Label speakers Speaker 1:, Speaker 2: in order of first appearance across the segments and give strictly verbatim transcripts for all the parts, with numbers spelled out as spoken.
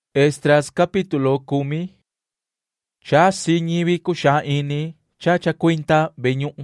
Speaker 1: Esdras capítulo kumi. Cha si ñivi kusha ini cha cha kwinta beñu'u.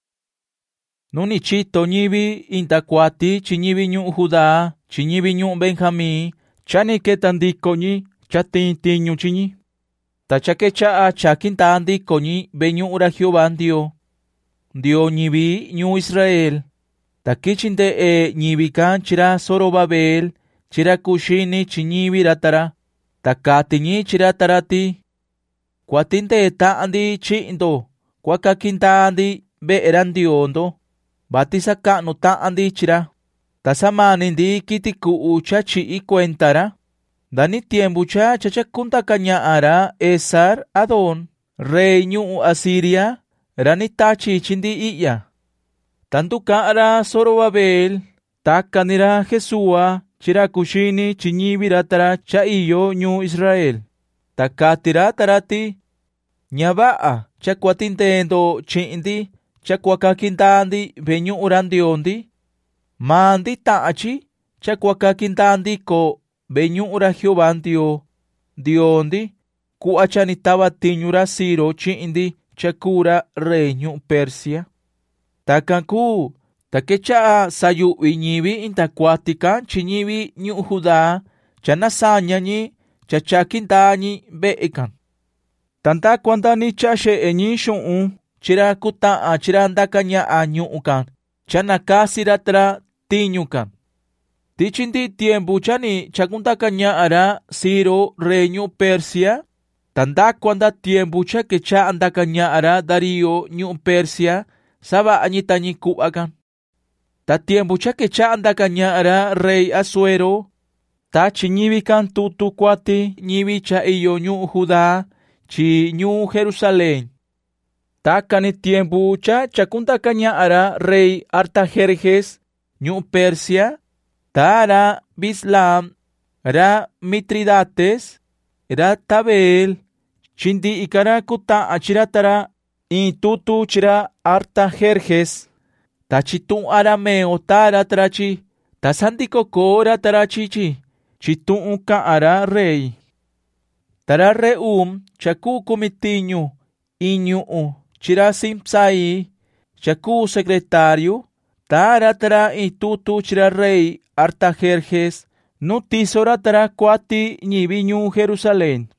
Speaker 1: Nuni chito ñivi inta kuati chi ñivi ñu'u Judá chi ñivi ñu'u Benjamín chani ketandiko ñi cha tintiñu chiñi. Ta cha que cha cha quintandiko ñi beñu'u ra Jehová Dio. Dio ñivi ñu'u Israel. Ta kichinde e ñivi kan chira Zorobabel chira kushini chi ñivi ratara. Takati ñi chira tarati. Kuatinte ta'andi chindo. Kuakakintandi be'eran diondo. Batisa ka'nu ta'andi chira. Tasamanindi kitiku'u cha chi'i cuentara. Dani tiempo cha chachakunta kaña'ara Esar Adón, rey ñu'u Asiria, rani tachi chindi i'ya. Tantu ka'ara Zorobabel, takanira Jesúa, chira kushini chiñivi ratara cha iyo ñu'u Israel. Takatira tarati. Ñaba'a cha kuatintendo chindi cha kuakakintandi beñu'u randiondi. Mandi ta'achi cha kuakakintandi ko beñu'u ra Jehová Dio. Diondi kuachani tava tiñura Ciro chindi chakura rey ñu'u Persia. Takanku takecha sayu'i ñivi intakuatika chiñivi ñu'u Judá chanasaña ñi chachakintañi be'ekan. Tanta kuantani cha she'e ñi xu'un chira kuta'a chira ndakaña'a ñu'ukan chanakasiratra tiñukan. Tichindi tiempo chani chakuntakaña'ara Ciro rey ñu'u Persia. Tanda kuanta tiempo cha kecha andakaña'ara Darío ñu'u Persia saba añitañi ku'akan. Ta tiempo cha kecha andakaña'ara rey Asuero. Ta chi ñivi kan tutu kuati ñivi cha iyo ñu'u Judá chi ñu'u Jerusalén. Ta kani tiempo cha chakuntakaña'ara rey Artajerjes ñu'u Persia. Ta ra Bislam, ra Mitridates, ra Tabel, chindi ikara kuta'a chiratara in tutu chira Artajerjes. Ta chitun arameo tara tarachi, ta sandikoko ra tarachichi. Chitun ka'ara rey. Tara Reum chaku komitiñu iñu'u chira Simsai chaku secretario. Tara tara itutu chira rey Artajerjes nutisora tara kuati ñivi ñu'u Jerusalén.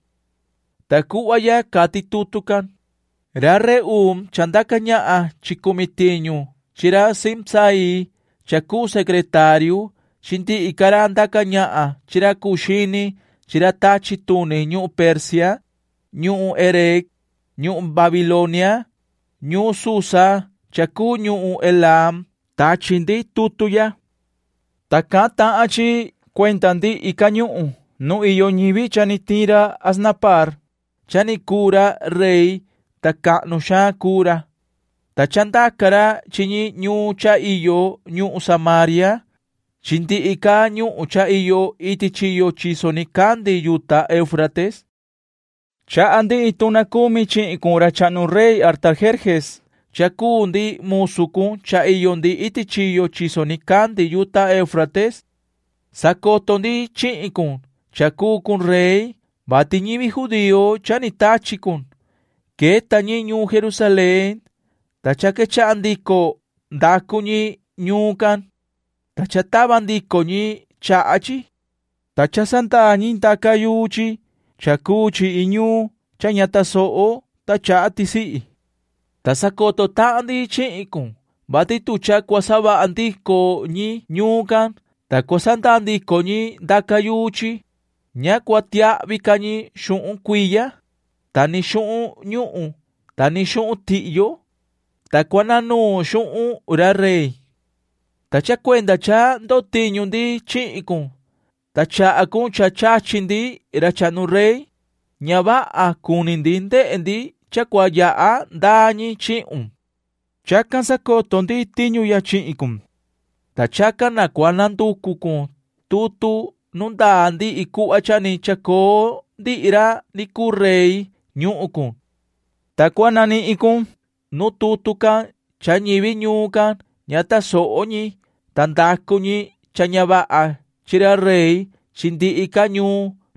Speaker 1: Taku'aya kati tutukan. Ra Reum chandakaña'a chikomitiñu chira Simsai chaku secretario. Shinti ikara andakaña'a chira kushini chira tachituni ñu'u Persia, ñu'u Erek, ñu'u Babilonia, ñu'u Susa, chaku ñu'u Elam, tachindi tutuya. Taka ta'achi cuentandi ika ñu'u, no iyo ñivi chani tira Asnapar, chani kura rey, taka'nu sha kura. Tachandakara chini ñu'u cha iyo ñu'u Samaria, Chinti ika ñu'u cha iyo iti chiyo chisonikandi yuta Eufrates. Cha andi itunakumi chi'ikura chanu rey Artajerjes. Chakundi musukun cha iyo ndi iti chiyo chisonikandi yuta Eufrates. Sakotondi chi'ikun chakukun rey. Bati ñivi judío chanitachikun. Keta ñi ñu'u Jerusalén. Tachake cha andiko ndakuñi ñu'ukan. Tachatabandico ñi cha'achi. Tachasantañi takayuchi. Chakuchi iñu chañataso'o tacha'ati si'i. Tasakoto ta'andi chi'ikun. Bati tucha kuasaba andiko ñi ñukan. Takuasantandiko ñi dakayuchi. Ña kuatia'vika ñi xu'un kuiya. Tani xu'un ñu'u. Tani xu'un ti'yo. Takuananu xu'un ra rey. Tacha cuenta cha ndotiñu ndi chi'ikun. Tacha akun cha chachindi ra chanu rey. Ñaba'a kunindi nde'endi cha kuaya'a ndañi chi'un. Chakan sakoto ndi tiñu ya chi'ikun. Tachakan na kuanandukukun tutu nundandi iku'a chani chako ndi ira niku rey ñu'ukun. Takuanani ikun nututukan cha ñivi ñu'ukan ñata so'oñi tandakuñi chañaba'a chira rey chindi ika ñu'u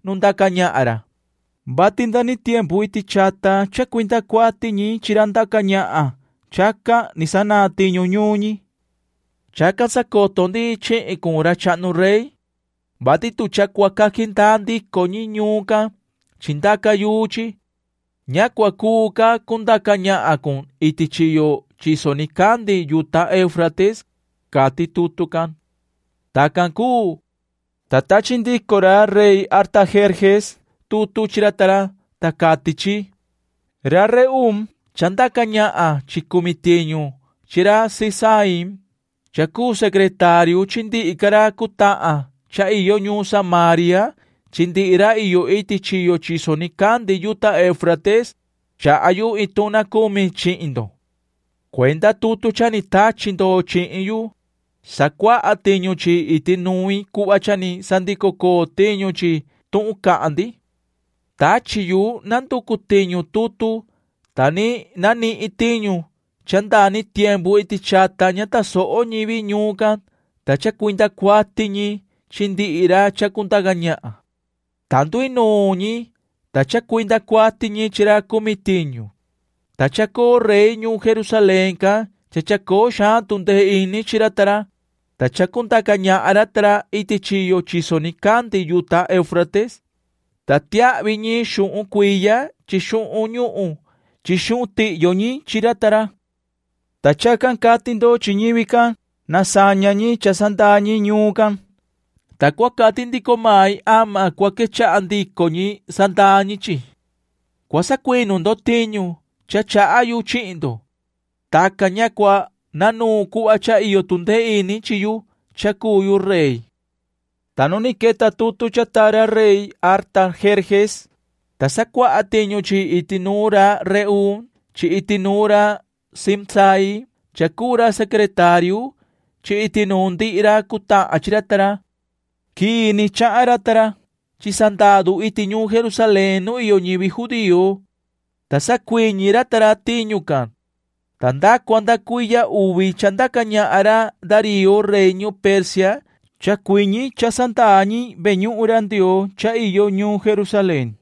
Speaker 1: nundaka ña'ara. Batindani tiempo iti chata chakuinta kuatiñi chirandaka ña'a chaka nisana tiñu ñuñi. Chaka sakotondi che kunra chanu rey. Batitu chakwaka kintandi koñi ñuka chindaka yuchi. Ñakwa kuka kundaka ña'a kun iti chiyo chisonikandi yuta Eufrates kati tutukan. Takan ku tatachindikora rey Artajerjes tutu chiratara takatichi. Ra reum chandaka ña'a chikumitiñu chira Sisaim chaku secretario chindi ikara kuta'a cha iyo ñu Samaria chindi ira iyo iti chiyo chisonikandi yuta Eufrates cha ayu ituna kumi chindo. Cuenta tutu chanita chindo chinyu. Sakwa atiñu chi iti nui kuwa chani sandikoko tiñu chi tu'uka andi. Tachi yu nanduku tiñu tutu. Tani nani itiñu. Chandani tiempo iti chata nyata soo ñivi ñukan. Tacha kuinta kwa tiñi chindi ira chakuntaga ña'a. Tanto inuñi. Tacha kuinta kwa tiñi chira kumitiñu. Tacha ko rey ñu Jerusalenka. Chachako shantunde ini chiratara. Tachakuntaka ña'aratara iti chiyo chisonikandi yuta Eufrates. Tatia viñi shu'un kuiya chi shu'un ñu'u chi shu'un ti'yoñi chiratara. Tachakan katindo chiñivikan nasañañi chasandañi ñukan. Takwa katindiko mai ama kwakecha'andikoñi sandañichi. Kwasakuinundo tiñu chacha'ayu chindo. Taka ñakwa nanu kuwa cha iyo tunde ini chiyu chakuyu rey. Tanoni keta tutu chatara rey Artajerjes. Tasakwa atiñu chi itinura reum chi itinura Simsai chakura secretario chi itinundi ira kuta achiratara. Kini chaaratara chi sandadu itiñu Jerusaleno iyo ñivi judío. Tasakwiñiratara tiñukan. Tanda cuanda cuya uvi chandaka ña'ara Darío reño Persia chakuiñi chasantañi beñu urandio cha iyo ñu Jerusalén.